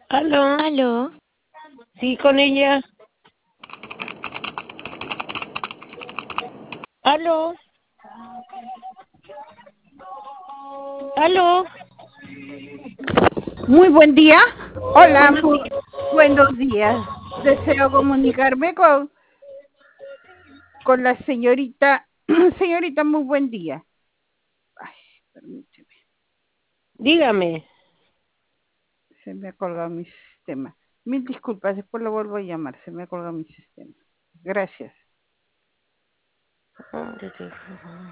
¿Aló? Aló, Sí, con ella. ¿Aló? ¿Aló? Muy buen día. Hola, Buenos muy días. buenos días. Deseo comunicarme con la señorita. Señorita, muy buen día. Ay, permíteme, Dígame. se me ha colgado mi sistema. Mil disculpas, después lo vuelvo a llamar. Se me ha colgado mi sistema. Gracias.